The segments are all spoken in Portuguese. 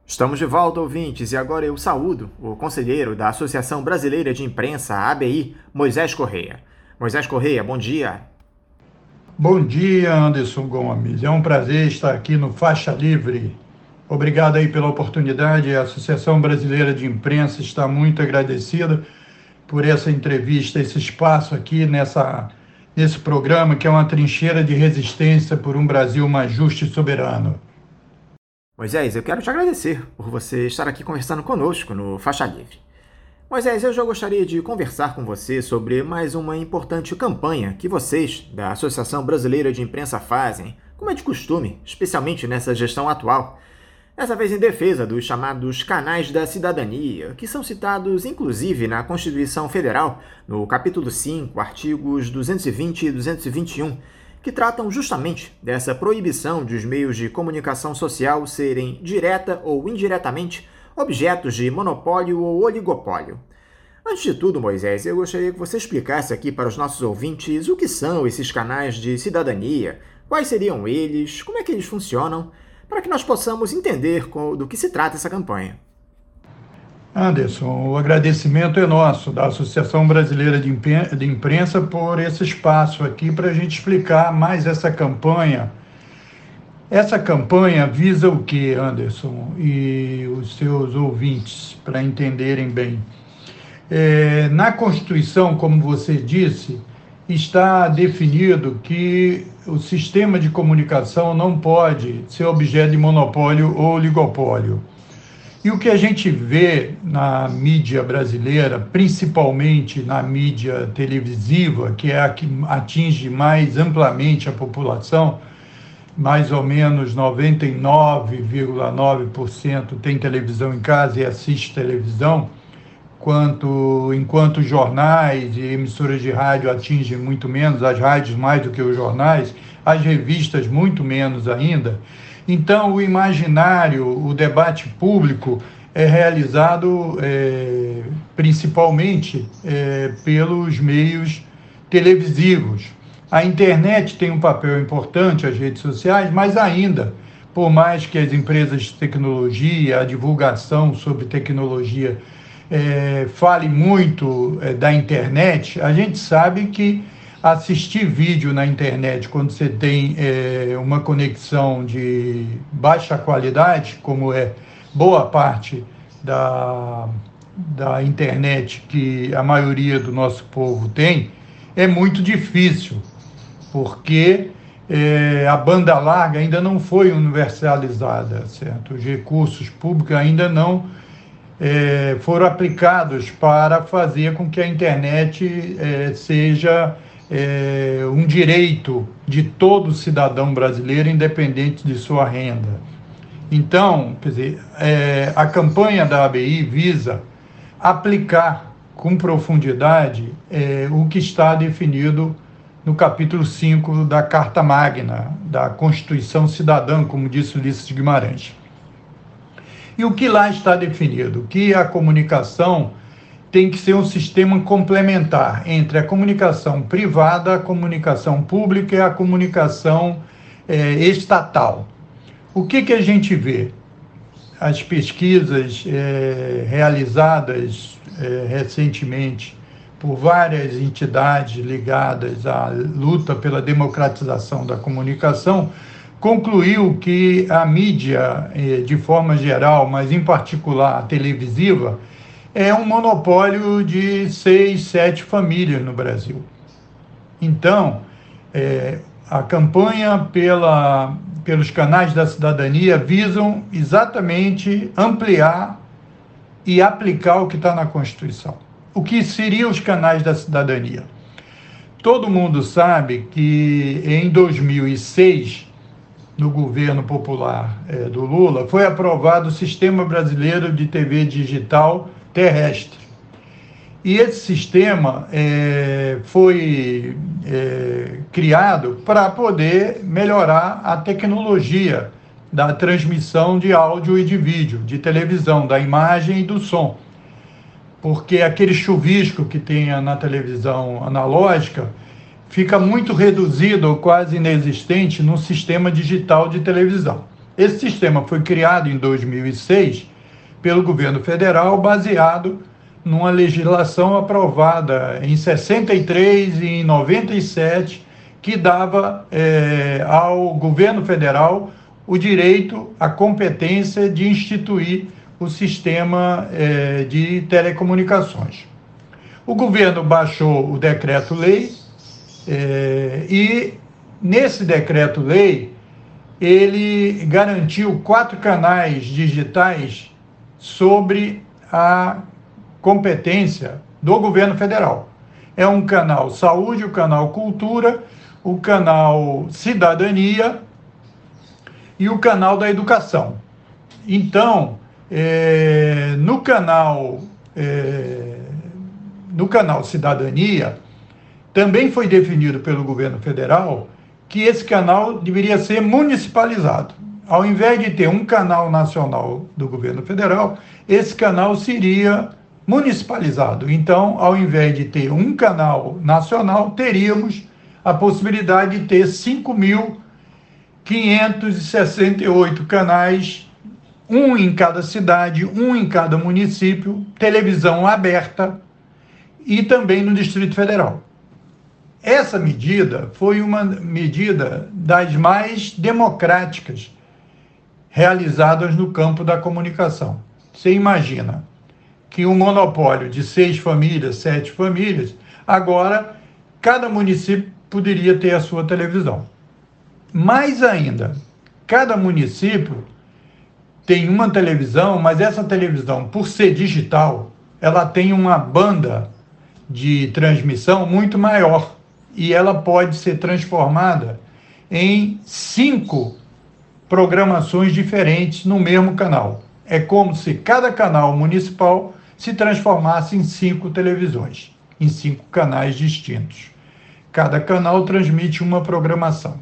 Estamos de volta, ouvintes, e agora eu saúdo o conselheiro da Associação Brasileira de Imprensa, ABI, Moisés Correia. Moisés Correia, bom dia. Bom dia, Anderson Gomes. É um prazer estar aqui no Faixa Livre. Obrigado aí pela oportunidade. A Associação Brasileira de Imprensa está muito agradecida por essa entrevista, esse espaço aqui nesse programa, que é uma trincheira de resistência por um Brasil mais justo e soberano. Moisés, eu quero te agradecer por você estar aqui conversando conosco no Faixa Livre. Moisés, eu já gostaria de conversar com você sobre mais uma importante campanha que vocês, da Associação Brasileira de Imprensa, fazem, como é de costume, especialmente nessa gestão atual. Dessa vez em defesa dos chamados canais da cidadania, que são citados inclusive na Constituição Federal, no capítulo 5, artigos 220 e 221, que tratam justamente dessa proibição de os meios de comunicação social serem, direta ou indiretamente, objetos de monopólio ou oligopólio. Antes de tudo, Moisés, eu gostaria que você explicasse aqui para os nossos ouvintes o que são esses canais de cidadania, quais seriam eles, como é que eles funcionam, para que nós possamos entender do que se trata essa campanha. Anderson, o agradecimento é nosso, da Associação Brasileira de Imprensa, por esse espaço aqui para a gente explicar mais essa campanha. Essa campanha visa o que, Anderson, e os seus ouvintes, para entenderem bem? Na Constituição, como você disse, está definido que o sistema de comunicação não pode ser objeto de monopólio ou oligopólio. E o que a gente vê na mídia brasileira, principalmente na mídia televisiva, que é a que atinge mais amplamente a população, mais ou menos 99,9% tem televisão em casa e assiste televisão, enquanto jornais e emissoras de rádio atingem muito menos, as rádios mais do que os jornais, as revistas muito menos ainda. Então, o imaginário, o debate público é realizado principalmente pelos meios televisivos. A internet tem um papel importante, as redes sociais, mas ainda, por mais que as empresas de tecnologia, a divulgação sobre tecnologia fale muito da internet, a gente sabe que assistir vídeo na internet quando você tem uma conexão de baixa qualidade, como é boa parte da internet que a maioria do nosso povo tem, é muito difícil, porque a banda larga ainda não foi universalizada, certo? Os recursos públicos ainda não foram aplicados para fazer com que a internet seja um direito de todo cidadão brasileiro, independente de sua renda. Então, quer dizer, a campanha da ABI visa aplicar com profundidade o que está definido no capítulo 5 da Carta Magna, da Constituição Cidadã, como disse Ulisses de Guimarães. E o que lá está definido? Que a comunicação tem que ser um sistema complementar entre a comunicação privada, a comunicação pública e a comunicação estatal. O que a gente vê? As pesquisas realizadas recentemente por várias entidades ligadas à luta pela democratização da comunicação concluiu que a mídia, de forma geral, mas em particular a televisiva, é um monopólio de 6, 7 famílias no Brasil. Então, a campanha pelos canais da cidadania visam exatamente ampliar e aplicar o que está na Constituição. O que seriam os canais da cidadania? Todo mundo sabe que em 2006, no governo popular do Lula, foi aprovado o Sistema Brasileiro de TV Digital Terrestre. E esse sistema foi criado para poder melhorar a tecnologia da transmissão de áudio e de vídeo, de televisão, da imagem e do som. Porque aquele chuvisco que tem na televisão analógica fica muito reduzido ou quase inexistente no sistema digital de televisão. Esse sistema foi criado em 2006 pelo governo federal, baseado numa legislação aprovada em 63 e em 97, que dava ao governo federal o direito, a competência de instituir o sistema de telecomunicações. O governo baixou o decreto-lei e, nesse decreto-lei, ele garantiu 4 canais digitais sobre a competência do governo federal. É um canal Saúde, o canal Cultura, o canal Cidadania e o canal da Educação. Então, no canal Cidadania, também foi definido pelo governo federal que esse canal deveria ser municipalizado. Ao invés de ter um canal nacional do governo federal, esse canal seria municipalizado. Então, ao invés de ter um canal nacional, teríamos a possibilidade de ter 5.568 canais, um em cada cidade, um em cada município, televisão aberta e também no Distrito Federal. Essa medida foi uma medida das mais democráticas realizadas no campo da comunicação. Você imagina que um monopólio de 6 famílias, 7 famílias, agora cada município poderia ter a sua televisão. Mais ainda, cada município tem uma televisão, mas essa televisão, por ser digital, ela tem uma banda de transmissão muito maior e ela pode ser transformada em 5 programações diferentes no mesmo canal. É como se cada canal municipal se transformasse em 5 televisões, em 5 canais distintos. Cada canal transmite uma programação.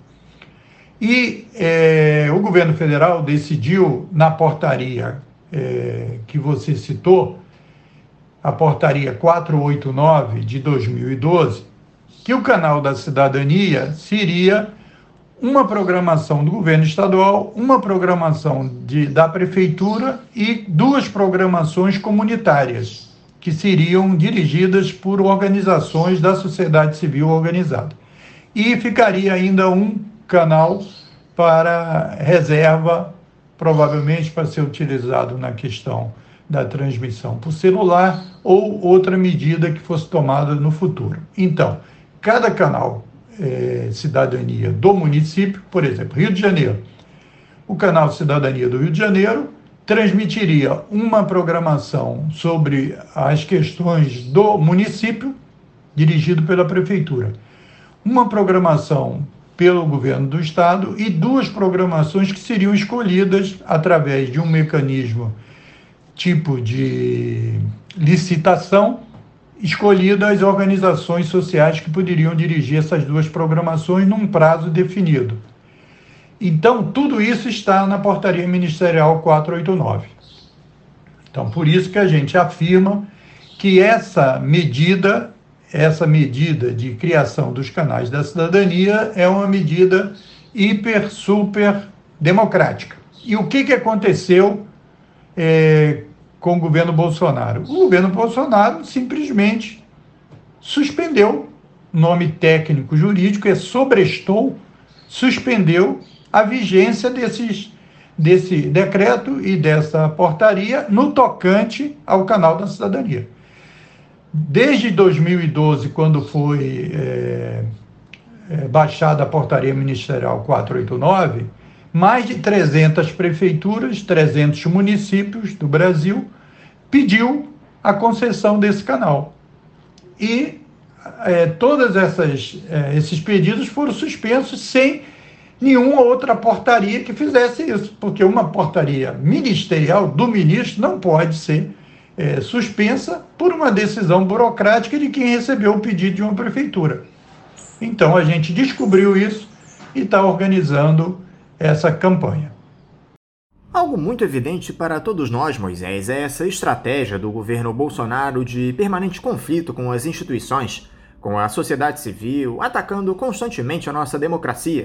E o governo federal decidiu, na portaria que você citou, a portaria 489 de 2012, que o canal da Cidadania seria uma programação do governo estadual, uma programação da prefeitura e 2 programações comunitárias, que seriam dirigidas por organizações da sociedade civil organizada. E ficaria ainda um canal para reserva, provavelmente para ser utilizado na questão da transmissão por celular ou outra medida que fosse tomada no futuro. Então, cada canal Cidadania do município, por exemplo, Rio de Janeiro, o canal Cidadania do Rio de Janeiro transmitiria uma programação sobre as questões do município, dirigido pela prefeitura, uma programação pelo governo do estado e 2 programações que seriam escolhidas através de um mecanismo tipo de licitação, escolhidas as organizações sociais que poderiam dirigir essas 2 programações num prazo definido. Então, tudo isso está na Portaria Ministerial 489. Então, por isso que a gente afirma que essa medida de criação dos canais da cidadania é uma medida hiper, super democrática. E o que aconteceu com o governo Bolsonaro? O governo Bolsonaro simplesmente suspendeu, nome técnico jurídico é sobrestou, suspendeu a vigência desse decreto e dessa portaria no tocante ao canal da cidadania. Desde 2012, quando foi baixada a portaria ministerial 489, mais de 300 prefeituras, 300 municípios do Brasil pediu a concessão desse canal. E todos esses pedidos foram suspensos sem nenhuma outra portaria que fizesse isso, porque uma portaria ministerial do ministro não pode ser suspensa por uma decisão burocrática de quem recebeu o pedido de uma prefeitura. Então a gente descobriu isso e está organizando essa campanha. Algo muito evidente para todos nós, Moisés, é essa estratégia do governo Bolsonaro de permanente conflito com as instituições, com a sociedade civil, atacando constantemente a nossa democracia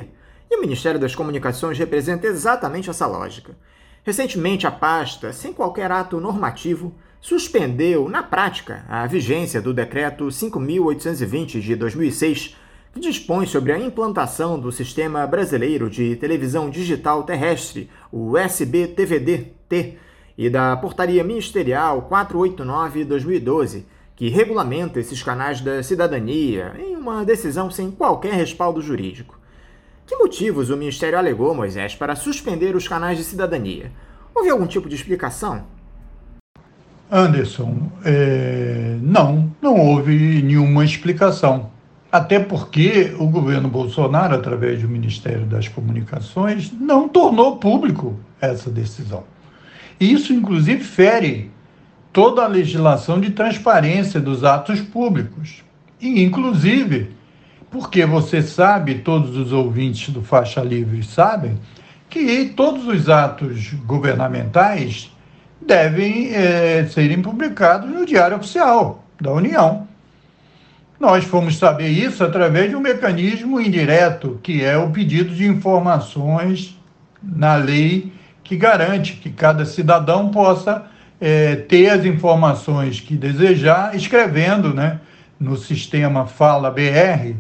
E o Ministério das Comunicações representa exatamente essa lógica. Recentemente, a pasta, sem qualquer ato normativo, suspendeu, na prática, a vigência do Decreto 5.820 de 2006, que dispõe sobre a implantação do Sistema Brasileiro de Televisão Digital Terrestre, o SBTVD-T, e da Portaria Ministerial 489/2012, que regulamenta esses canais da cidadania, em uma decisão sem qualquer respaldo jurídico. Que motivos o Ministério alegou, Moisés, para suspender os canais de cidadania? Houve algum tipo de explicação? Anderson, não houve nenhuma explicação. Até porque o governo Bolsonaro, através do Ministério das Comunicações, não tornou público essa decisão. Isso, inclusive, fere toda a legislação de transparência dos atos públicos. E, inclusive, porque você sabe, todos os ouvintes do Faixa Livre sabem, que todos os atos governamentais devem serem publicados no Diário Oficial da União. Nós fomos saber isso através de um mecanismo indireto, que é o pedido de informações na lei, que garante que cada cidadão possa ter as informações que desejar, escrevendo, né, no sistema FalaBR.br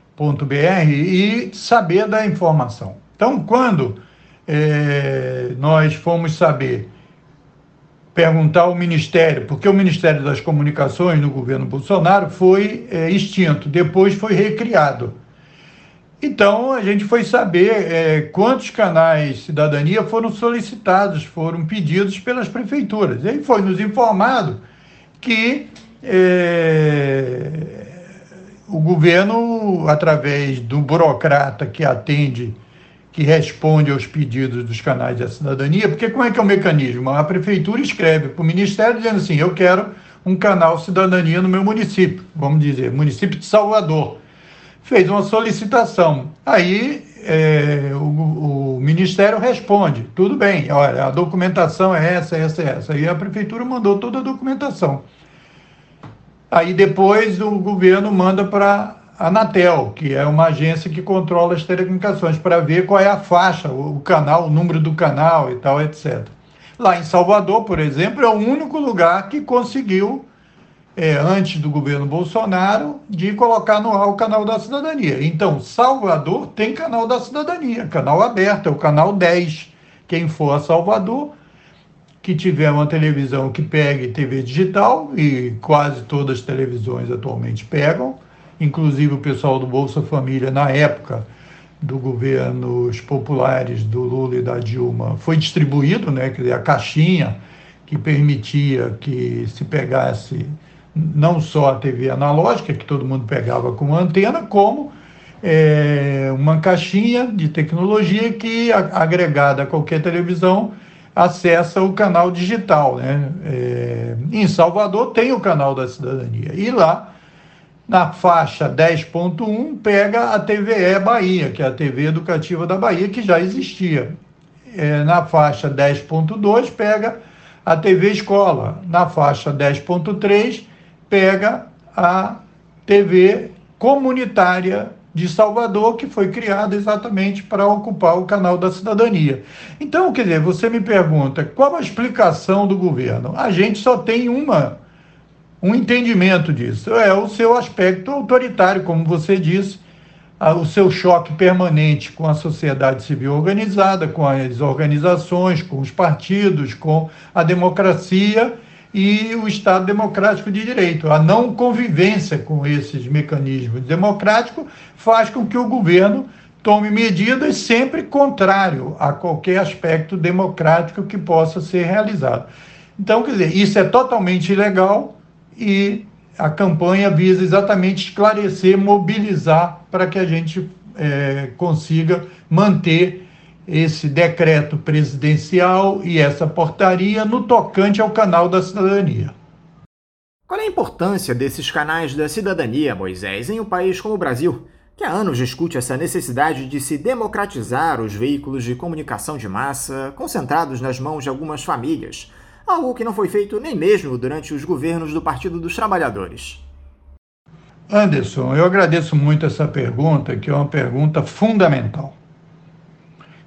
e saber da informação. Então, quando nós fomos saber, perguntar ao Ministério, porque o Ministério das Comunicações no governo Bolsonaro foi extinto, depois foi recriado. Então, a gente foi saber quantos canais de cidadania foram solicitados, foram pedidos pelas prefeituras. E aí foi nos informado que o governo, através do burocrata que atende, que responde aos pedidos dos canais da cidadania, porque como é que é o mecanismo? A prefeitura escreve para o Ministério dizendo assim, eu quero um canal cidadania no meu município, vamos dizer, município de Salvador. Fez uma solicitação. Aí o Ministério responde, tudo bem, olha, a documentação é essa. E a prefeitura mandou toda a documentação. Aí depois o governo manda para a Anatel, que é uma agência que controla as telecomunicações, para ver qual é a faixa, o canal, o número do canal e tal, etc. Lá em Salvador, por exemplo, é o único lugar que conseguiu, antes do governo Bolsonaro, de colocar no ar o canal da cidadania. Então, Salvador tem canal da cidadania, canal aberto, é o canal 10. Quem for a Salvador, que tiver uma televisão que pegue TV digital, e quase todas as televisões atualmente pegam, inclusive o pessoal do Bolsa Família, na época do governos populares do Lula e da Dilma, foi distribuído, né, quer dizer, a caixinha que permitia que se pegasse não só a TV analógica, que todo mundo pegava com antena, como uma caixinha de tecnologia que, agregada a qualquer televisão, acessa o canal digital, né? Em Salvador tem o canal da cidadania. E lá, na faixa 10.1, pega a TVE Bahia, que é a TV Educativa da Bahia, que já existia. Na faixa 10.2, pega a TV Escola. Na faixa 10.3, pega a TV Comunitária de Salvador, que foi criada exatamente para ocupar o canal da cidadania. Então, quer dizer, você me pergunta, qual a explicação do governo? A gente só tem um entendimento disso, é o seu aspecto autoritário, como você disse, o seu choque permanente com a sociedade civil organizada, com as organizações, com os partidos, com a democracia e o Estado democrático de direito. A não convivência com esses mecanismos democráticos faz com que o governo tome medidas sempre contrário a qualquer aspecto democrático que possa ser realizado. Então, quer dizer, isso é totalmente ilegal e a campanha visa exatamente esclarecer, mobilizar para que a gente consiga manter esse decreto presidencial e essa portaria no tocante ao canal da cidadania. Qual é a importância desses canais da cidadania, Moisés, em um país como o Brasil, que há anos discute essa necessidade de se democratizar os veículos de comunicação de massa concentrados nas mãos de algumas famílias, algo que não foi feito nem mesmo durante os governos do Partido dos Trabalhadores? Anderson, eu agradeço muito essa pergunta, que é uma pergunta fundamental.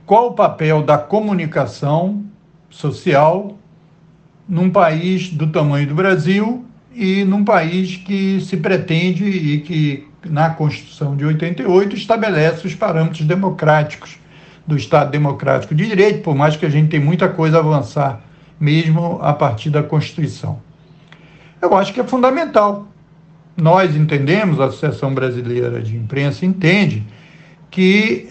qual o papel da comunicação social num país do tamanho do Brasil e num país que se pretende e que, na Constituição de 88, estabelece os parâmetros democráticos do Estado Democrático de Direito, por mais que a gente tenha muita coisa a avançar, mesmo a partir da Constituição. Eu acho que é fundamental. Nós entendemos, a Associação Brasileira de Imprensa entende, que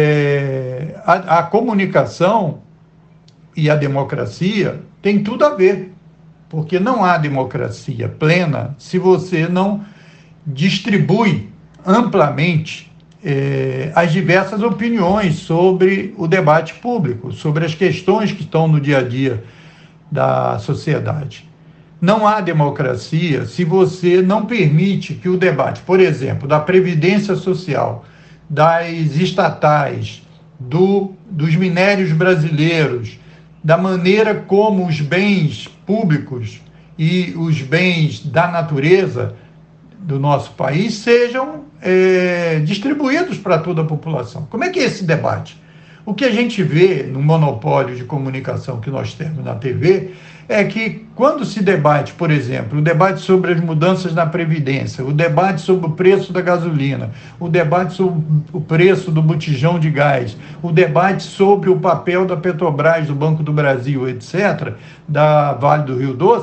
a comunicação e a democracia tem tudo a ver, porque não há democracia plena se você não distribui amplamente as diversas opiniões sobre o debate público, sobre as questões que estão no dia a dia da sociedade. Não há democracia se você não permite que o debate, por exemplo, da Previdência Social, das estatais, dos minérios brasileiros, da maneira como os bens públicos e os bens da natureza do nosso país sejam distribuídos para toda a população. Como é que é esse debate? O que a gente vê no monopólio de comunicação que nós temos na TV é que quando se debate, por exemplo, o debate sobre as mudanças na Previdência, o debate sobre o preço da gasolina, o debate sobre o preço do botijão de gás, o debate sobre o papel da Petrobras, do Banco do Brasil, etc., da Vale do Rio Doce,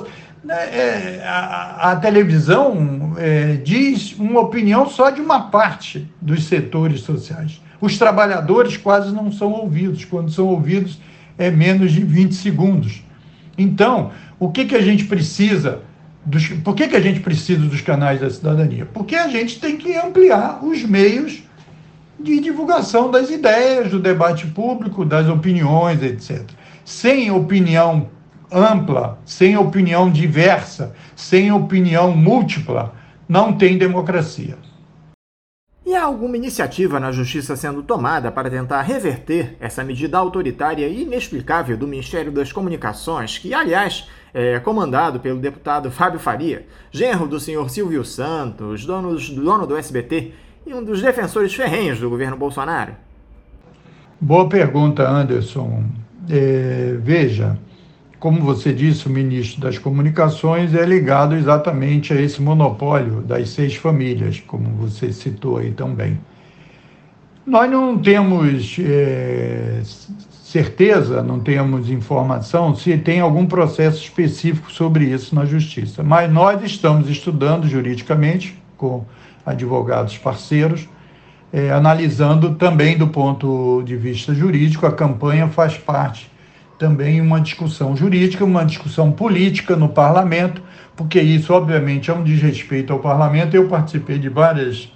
a televisão diz uma opinião só de uma parte dos setores sociais. Os trabalhadores quase não são ouvidos. Quando são ouvidos, é menos de 20 segundos. Então, o que a gente precisa? Por que a gente precisa dos canais da cidadania? Porque a gente tem que ampliar os meios de divulgação das ideias, do debate público, das opiniões, etc. Sem opinião ampla, sem opinião diversa, sem opinião múltipla, não tem democracia. E há alguma iniciativa na Justiça sendo tomada para tentar reverter essa medida autoritária e inexplicável do Ministério das Comunicações, que, aliás, é comandado pelo deputado Fábio Faria, genro do senhor Silvio Santos, dono do SBT e um dos defensores ferrenhos do governo Bolsonaro? Boa pergunta, Anderson. Veja, como você disse, o ministro das Comunicações é ligado exatamente a esse monopólio das 6 famílias, como você citou aí também. Nós não temos certeza, não temos informação se tem algum processo específico sobre isso na Justiça, mas nós estamos estudando juridicamente com advogados parceiros, analisando também do ponto de vista jurídico. A campanha faz parte também uma discussão jurídica, uma discussão política no parlamento, porque isso, obviamente, é um desrespeito ao parlamento. Eu participei de várias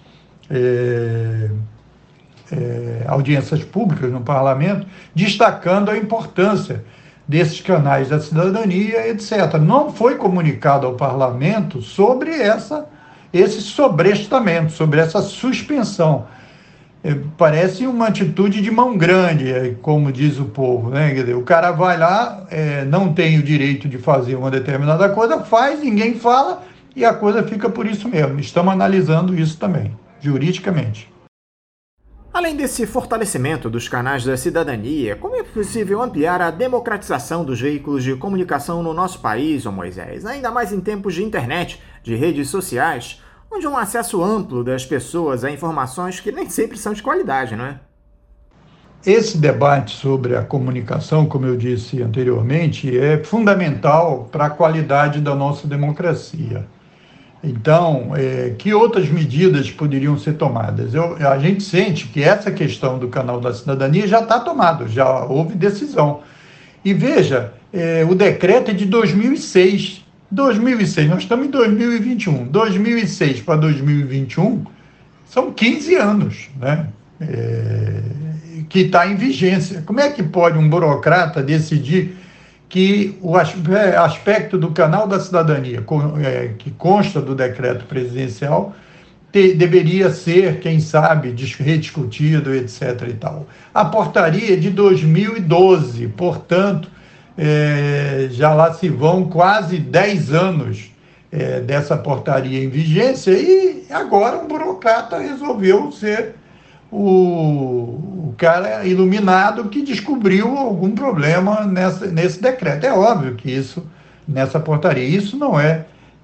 audiências públicas no parlamento, destacando a importância desses canais da cidadania, etc. Não foi comunicado ao parlamento sobre esse sobrestamento, sobre essa suspensão. Parece uma atitude de mão grande, como diz o povo, né? Quer dizer, o cara vai lá, não tem o direito de fazer uma determinada coisa, faz, ninguém fala e a coisa fica por isso mesmo. Estamos analisando isso também, juridicamente. Além desse fortalecimento dos canais da cidadania, como é possível ampliar a democratização dos veículos de comunicação no nosso país, ô Moisés? Ainda mais em tempos de internet, de redes sociais, onde há um acesso amplo das pessoas a informações que nem sempre são de qualidade, não é? Esse debate sobre a comunicação, como eu disse anteriormente, é fundamental para a qualidade da nossa democracia. Então, que outras medidas poderiam ser tomadas? A gente sente que essa questão do canal da cidadania já está tomada, já houve decisão. E veja, o decreto é de 2006. 2006, nós estamos em 2021. 2006 para 2021 são 15 anos, né? Que está em vigência. Como é que pode um burocrata decidir que o aspecto do canal da cidadania, que consta do decreto presidencial, deveria ser, quem sabe, rediscutido, etc. e tal? A portaria é de 2012, portanto, já lá se vão quase 10 anos dessa portaria em vigência, e agora um burocrata resolveu ser o cara iluminado que descobriu algum problema nesse decreto. É óbvio que isso, nessa portaria, isso não é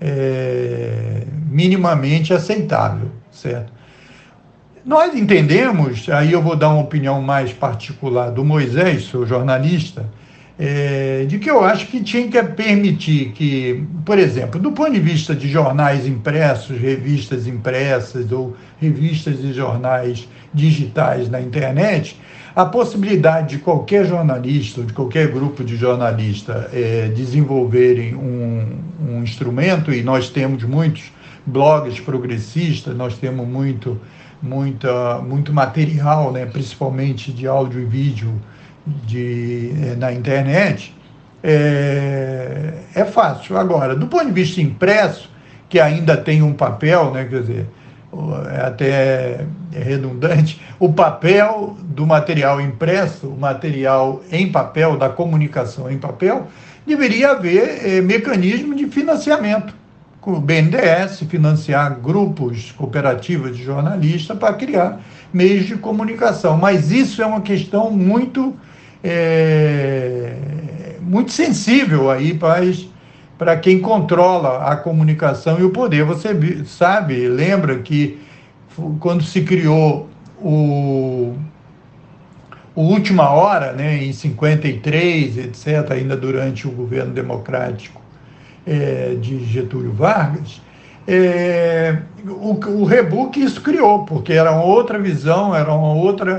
minimamente aceitável, certo? Nós entendemos, aí eu vou dar uma opinião mais particular do Moisés, sou jornalista, de que eu acho que tinha que permitir que, por exemplo, do ponto de vista de jornais impressos, revistas impressas ou revistas e jornais digitais na internet, a possibilidade de qualquer jornalista ou de qualquer grupo de jornalistas desenvolverem um instrumento, e nós temos muitos blogs progressistas, nós temos muito material, né, principalmente de áudio e vídeo na internet, é fácil. Agora, do ponto de vista impresso, que ainda tem um papel, né, quer dizer, até redundante, o papel do material impresso, o material em papel, da comunicação em papel, deveria haver mecanismo de financiamento. O BNDES financiar grupos, cooperativas de jornalistas para criar meios de comunicação. Mas isso é uma questão muito sensível aí para quem controla a comunicação e o poder. Você sabe, lembra que quando se criou o Última Hora, né, em 53, etc., ainda durante o governo democrático de Getúlio Vargas, o rebook isso criou, porque era uma outra visão, era uma outra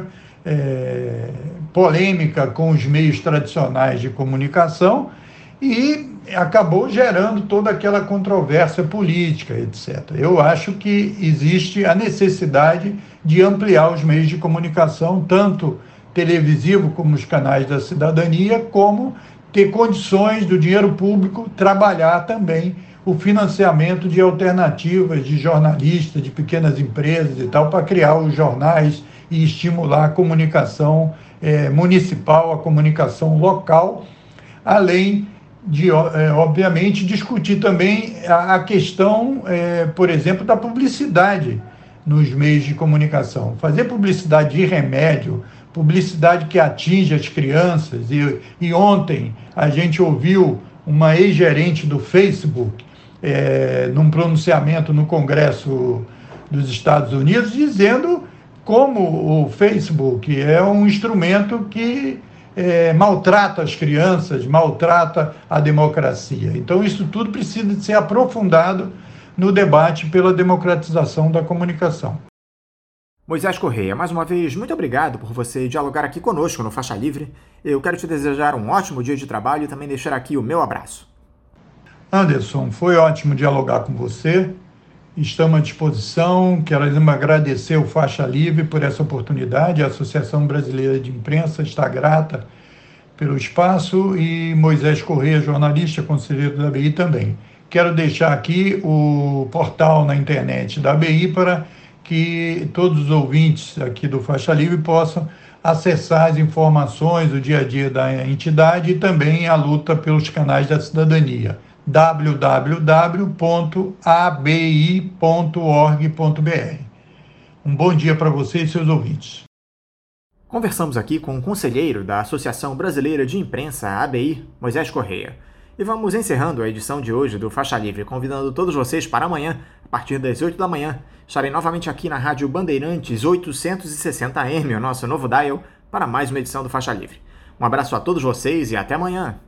polêmica com os meios tradicionais de comunicação e acabou gerando toda aquela controvérsia política, etc. Eu acho que existe a necessidade de ampliar os meios de comunicação, tanto televisivo como os canais da cidadania, como ter condições do dinheiro público trabalhar também o financiamento de alternativas de jornalistas, de pequenas empresas e tal, para criar os jornais e estimular a comunicação municipal, a comunicação local, além de, obviamente, discutir também a questão, por exemplo, da publicidade nos meios de comunicação. Fazer publicidade de remédio, publicidade que atinge as crianças, e ontem a gente ouviu uma ex-gerente do Facebook, num pronunciamento no Congresso dos Estados Unidos, dizendo como o Facebook é um instrumento que maltrata as crianças, maltrata a democracia. Então, isso tudo precisa de ser aprofundado no debate pela democratização da comunicação. Moisés Correia, mais uma vez, muito obrigado por você dialogar aqui conosco no Faixa Livre. Eu quero te desejar um ótimo dia de trabalho e também deixar aqui o meu abraço. Anderson, foi ótimo dialogar com você. Estamos à disposição. Queremos agradecer o Faixa Livre por essa oportunidade. A Associação Brasileira de Imprensa está grata pelo espaço e Moisés Correia, jornalista, conselheiro da ABI também. Quero deixar aqui o portal na internet da ABI para que todos os ouvintes aqui do Faixa Livre possam acessar as informações do dia a dia da entidade e também a luta pelos canais da cidadania. www.abi.org.br. Um bom dia para você e seus ouvintes. Conversamos aqui com o conselheiro da Associação Brasileira de Imprensa, ABI, Moisés Correia. E vamos encerrando a edição de hoje do Faixa Livre, convidando todos vocês para amanhã, a partir das 8 da manhã. Estarei novamente aqui na Rádio Bandeirantes 860 AM, o nosso novo dial, para mais uma edição do Faixa Livre. Um abraço a todos vocês e até amanhã!